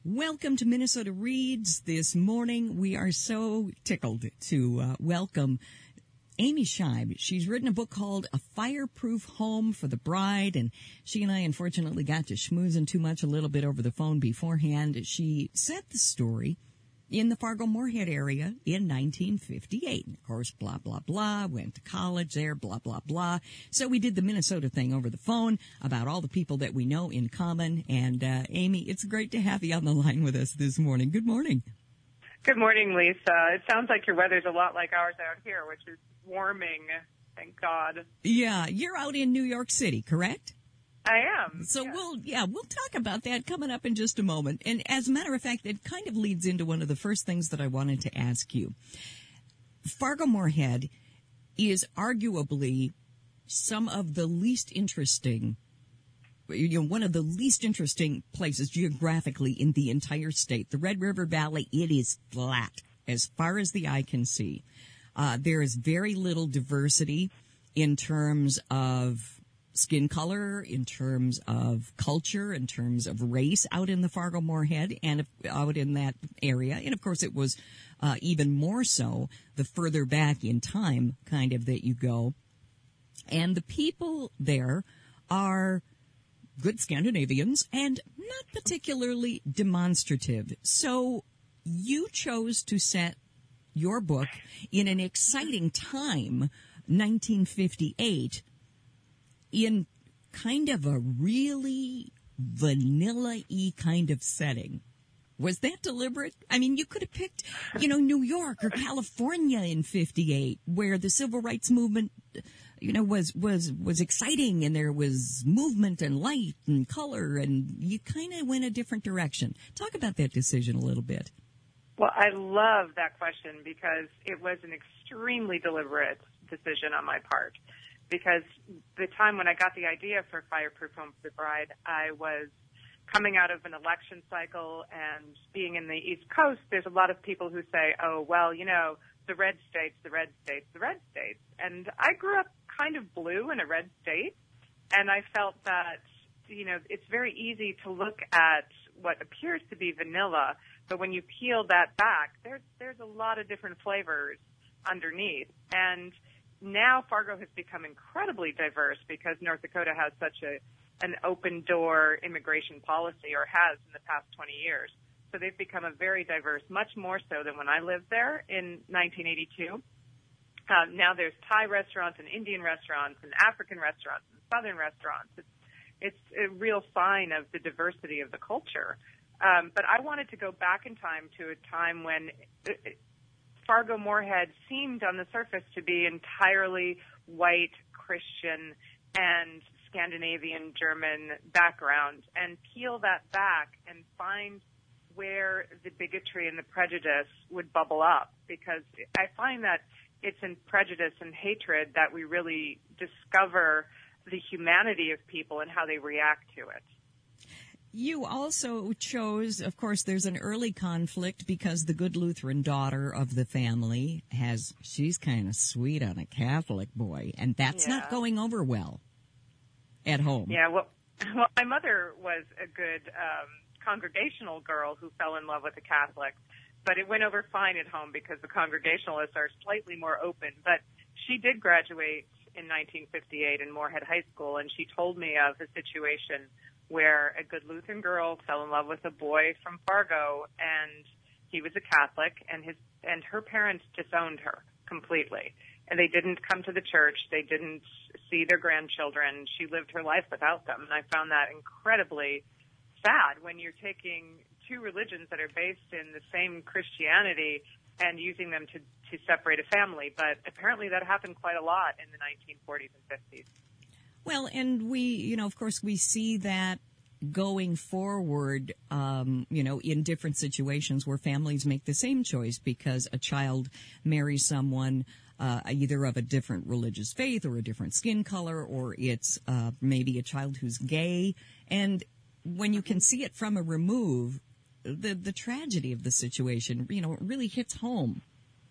Welcome to Minnesota Reads. This morning, we are so tickled to welcome Amy Scheib. She's written a book called A Fireproof Home for the Bride, and she and I unfortunately got to schmoozing too much a little bit over the phone beforehand. She set the story in the Fargo-Moorhead area in 1958. And of course, blah, blah, blah, went to college there, blah, blah, blah. So we did the Minnesota thing over the phone about all the people that we know in common. And Amy, it's great to have you on the line with us this morning. Good morning. Good morning, Lisa. It sounds like your weather's a lot like ours out here, which is warming, thank God. Yeah, you're out in New York City, correct? I am. So yes. we'll talk about that coming up in just a moment. And as a matter of fact, it kind of leads into one of the first things that I wanted to ask you. Fargo-Moorhead is arguably some of the least interesting, one of the least interesting places geographically in the entire state. The Red River Valley, it is flat as far as the eye can see. There is very little diversity in terms of skin color, in terms of culture, in terms of race out in the Fargo-Moorhead and out in that area. And, of course, it was even more so the further back in time kind of that you go. And the people there are good Scandinavians and not particularly demonstrative. So you chose to set your book in an exciting time, 1958, in kind of a really vanilla-y kind of setting. Was that deliberate? I mean, you could have picked, New York or California in 58, where the civil rights movement, was exciting and there was movement and light and color, and you kind of went a different direction. Talk about that decision a little bit. Well, I love that question because it was an extremely deliberate decision on my part. Because the time when I got the idea for Fireproof Home for the Bride, I was coming out of an election cycle, and being in the East Coast, there's a lot of people who say, oh, well, the red states, the red states, the red states. And I grew up kind of blue in a red state, and I felt that, it's very easy to look at what appears to be vanilla, but when you peel that back, there's a lot of different flavors underneath. And now Fargo has become incredibly diverse because North Dakota has such an open-door immigration policy, or has in the past 20 years. So they've become a very diverse, much more so than when I lived there in 1982. Now there's Thai restaurants and Indian restaurants and African restaurants and Southern restaurants. It's a real sign of the diversity of the culture. But I wanted to go back in time to a time when Fargo-Moorhead seemed on the surface to be entirely white, Christian, and Scandinavian German background, and peel that back and find where the bigotry and the prejudice would bubble up, because I find that it's in prejudice and hatred that we really discover the humanity of people and how they react to it. You also chose, of course, there's an early conflict because the good Lutheran daughter of the family she's kind of sweet on a Catholic boy, and that's not going over well at home. Yeah, well, my mother was a good congregational girl who fell in love with a Catholic, but it went over fine at home because the Congregationalists are slightly more open. But she did graduate in 1958 in Moorhead High School, and she told me of a situation where a good Lutheran girl fell in love with a boy from Fargo, and he was a Catholic, and her parents disowned her completely. And they didn't come to the church. They didn't see their grandchildren. She lived her life without them. And I found that incredibly sad when you're taking two religions that are based in the same Christianity and using them to separate a family. But apparently that happened quite a lot in the 1940s and 50s. Well, and we, of course, we see that going forward, in different situations where families make the same choice because a child marries someone either of a different religious faith or a different skin color, or it's maybe a child who's gay. And when you can see it from a remove, the tragedy of the situation, really hits home.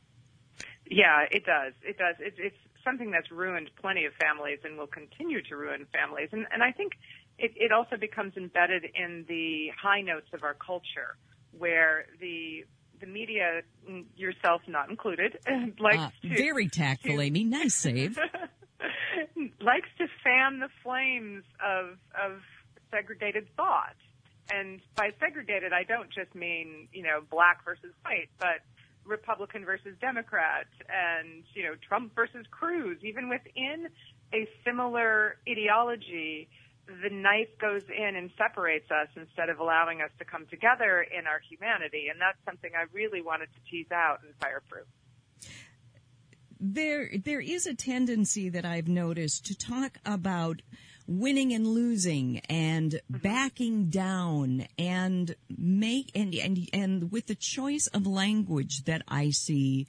Yeah, it does. It does. It's something that's ruined plenty of families and will continue to ruin families. And I think it also becomes embedded in the high notes of our culture, where the media, yourself not included, likes to... Very tactful, Amy. Nice save. Likes to fan the flames of segregated thought. And by segregated, I don't just mean, black versus white, but Republican versus Democrat and, Trump versus Cruz. Even within a similar ideology, the knife goes in and separates us instead of allowing us to come together in our humanity. And that's something I really wanted to tease out in Fireproof. There is a tendency that I've noticed to talk about winning and losing and backing down and and with the choice of language that I see,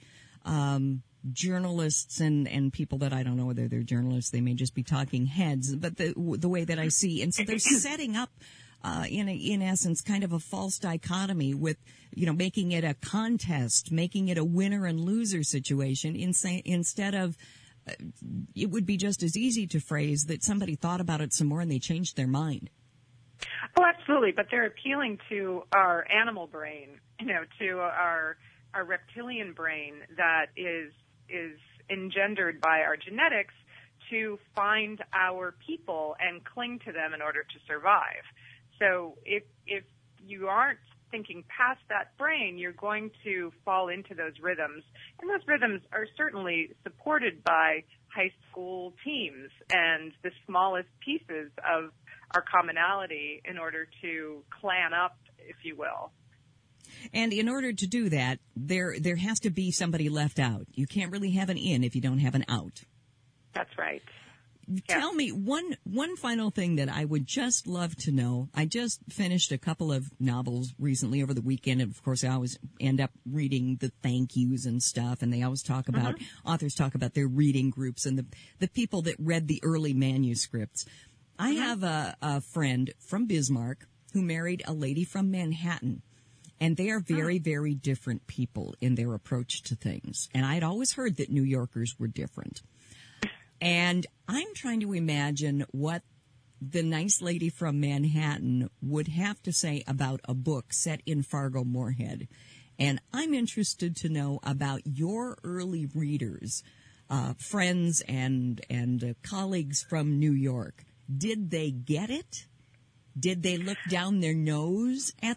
journalists and people that I don't know whether they're journalists, they may just be talking heads, but the way that I see, and so they're setting up in essence kind of a false dichotomy with making it a contest, making it a winner and loser situation instead of it would be just as easy to phrase that somebody thought about it some more and they changed their mind. Oh, absolutely. But they're appealing to our animal brain, to our reptilian brain that is engendered by our genetics to find our people and cling to them in order to survive. So if you aren't thinking past that brain, you're going to fall into those rhythms. And those rhythms are certainly supported by high school teams and the smallest pieces of our commonality in order to clan up, if you will. And in order to do that, there has to be somebody left out. You can't really have an in if you don't have an out. That's right. Tell me one final thing that I would just love to know. I just finished a couple of novels recently over the weekend, and of course I always end up reading the thank yous and stuff, and they always talk about, authors talk about their reading groups and the people that read the early manuscripts. I have a friend from Bismarck who married a lady from Manhattan, and they are very, very different people in their approach to things. And I'd always heard that New Yorkers were different. And I'm trying to imagine what the nice lady from Manhattan would have to say about a book set in Fargo Moorhead. And I'm interested to know about your early readers, friends and colleagues from New York. Did they get it? Did they look down their nose at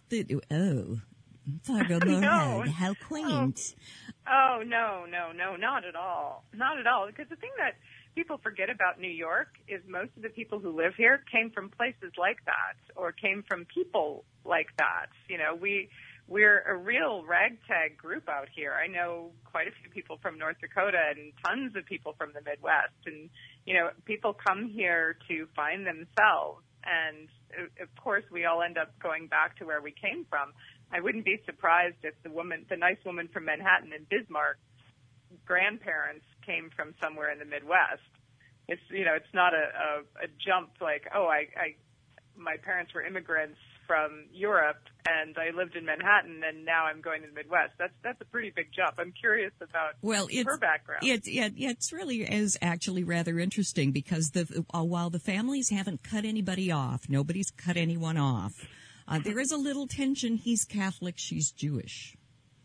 Fargo Moorhead, No. how quaint. Oh, no, not at all. Not at all. Because the thing that people forget about New York is most of the people who live here came from places like that or came from people like that. We're a real ragtag group out here. I know quite a few people from North Dakota and tons of people from the Midwest. And, people come here to find themselves. And, of course, we all end up going back to where we came from. I wouldn't be surprised if the nice woman from Manhattan and Bismarck grandparents came from somewhere in the Midwest. It's not a jump like, my parents were immigrants from Europe and I lived in Manhattan and now I'm going to the Midwest. That's a pretty big jump. I'm curious about her background. It's really is actually rather interesting because while the families haven't cut anybody off, nobody's cut anyone off. There is a little tension. He's Catholic, she's Jewish.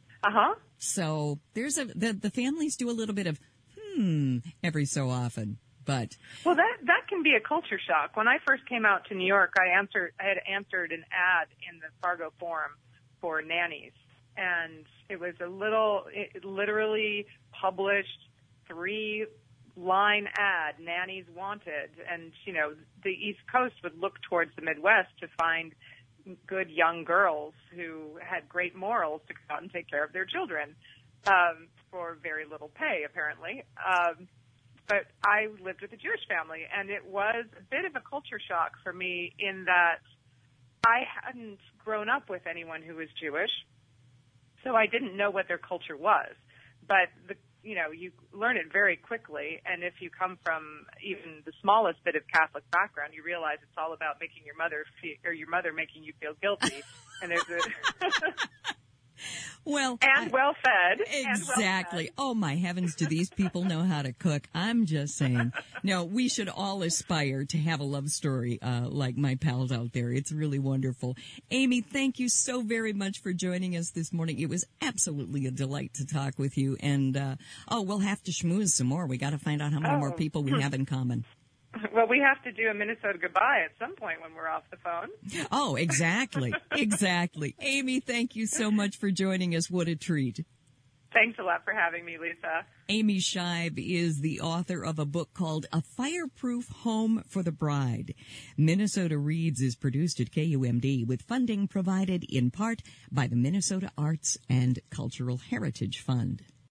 So there's the families do a little bit of every so often. But that can be a culture shock. When I first came out to New York, I had answered an ad in the Fargo Forum for nannies, and it was it literally published 3-line ad, nannies wanted, and the East Coast would look towards the Midwest to find good young girls who had great morals to go out and take care of their children for very little pay, apparently. But I lived with a Jewish family, and it was a bit of a culture shock for me in that I hadn't grown up with anyone who was Jewish, so I didn't know what their culture was. But you learn it very quickly, and if you come from even the smallest bit of Catholic background, you realize it's all about making your mother making you feel guilty. And there's Well, and well fed. Exactly. Oh, my heavens, do these people know how to cook? I'm just saying. No, we should all aspire to have a love story like my pals out there. It's really wonderful. Amy, thank you so very much for joining us this morning. It was absolutely a delight to talk with you. And, we'll have to schmooze some more. We got to find out how many more people we have in common. Well, we have to do a Minnesota goodbye at some point when we're off the phone. Oh, exactly. Exactly. Amy, thank you so much for joining us. What a treat. Thanks a lot for having me, Lisa. Amy Scheib is the author of a book called A Fireproof Home for the Bride. Minnesota Reads is produced at KUMD with funding provided in part by the Minnesota Arts and Cultural Heritage Fund.